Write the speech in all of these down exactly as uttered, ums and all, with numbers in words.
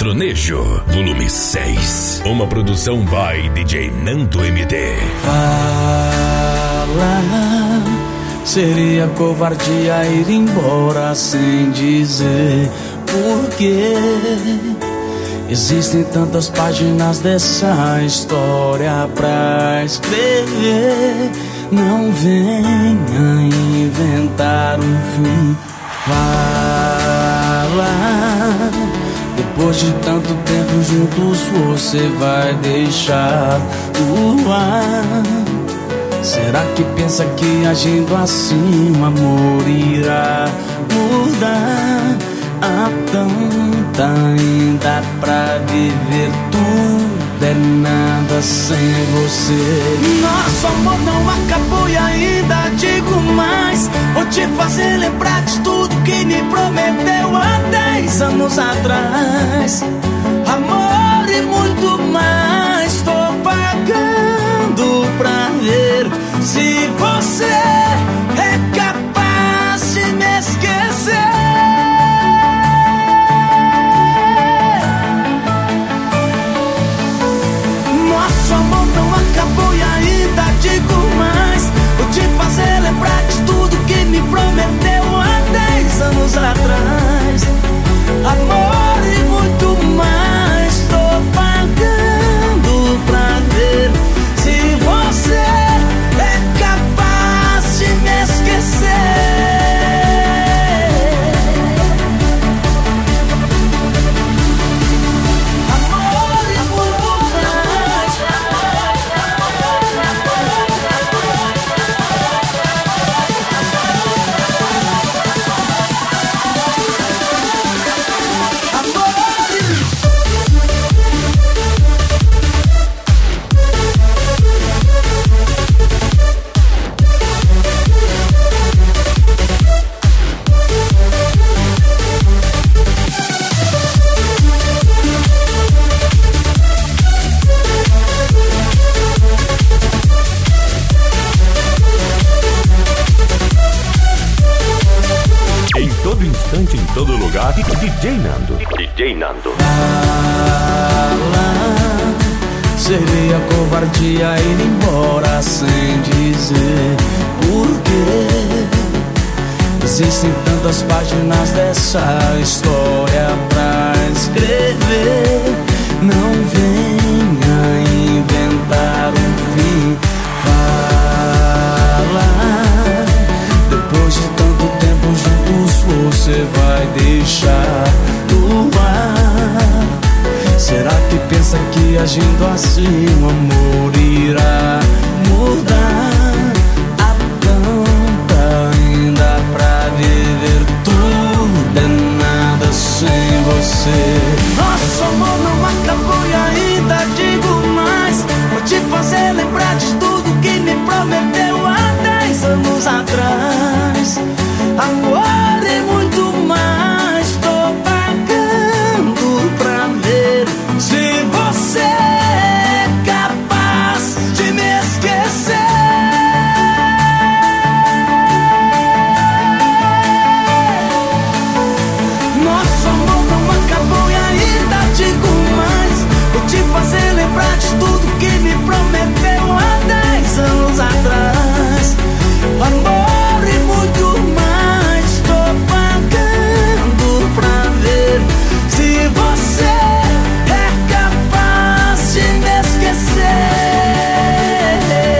Eletronejo, volume seis. Uma produção by D J Nando M D. Fala, seria covardia ir embora sem dizer porquê. Existem tantas páginas dessa história pra escrever. Não venha inventar um fim. Fala, depois de tanto tempo juntos você vai deixar o ar. Será que pensa que agindo assim o amor irá mudar? Há tanta ainda pra viver, tudo é nada sem você. Nosso amor não acabou e ainda digo mais, vou te fazer lembrar de tudo que me prometeu há dez anos atrás. Amor e muito mais, tô pagando pra ver se você é capaz de me esquecer. Nosso amor não acabou e ainda digo mais, vou te fazer lembrar de tudo que me prometeu há dez anos atrás. Amor e muito mais, tô pagando pra ver se você é capaz de me esquecer. Amor e muito mais. Em todo instante, em todo lugar, D J Nando. D J Nando. Fala, seria covardia ir embora sem dizer porquê. Existem tantas páginas dessa história pra escrever. Não venha inventar um fim. Fala, depois de tanto tempo juntos você vai deixar no ar. Será que pensa que agindo assim o amor irá mudar? Há tanta ainda pra viver, tudo é nada sem você. Nosso amor não acabou e ainda digo mais, vou te fazer lembrar de tudo que me prometeu há dez anos atrás. Amor e muito mais, tô pagando pra ver se você é capaz de me esquecer. Nosso amor não acabou e ainda digo mais, vou te fazer lembrar de tudo que me prometeu há dez anos atrás. Amor e muito mais, tô pagando pra ver se você é capaz de me esquecer.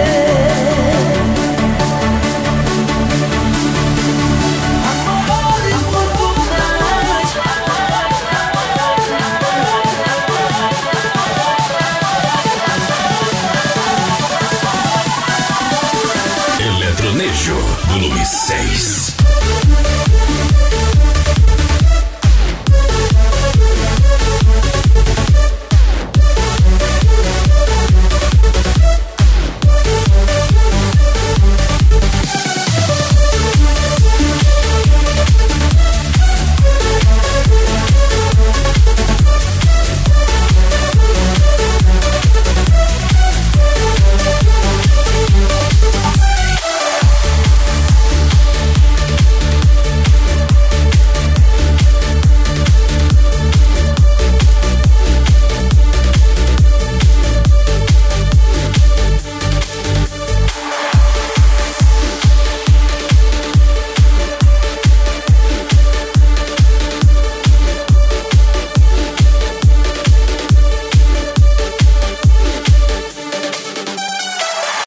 Amor e muito mais. Eletronejo, volume seis.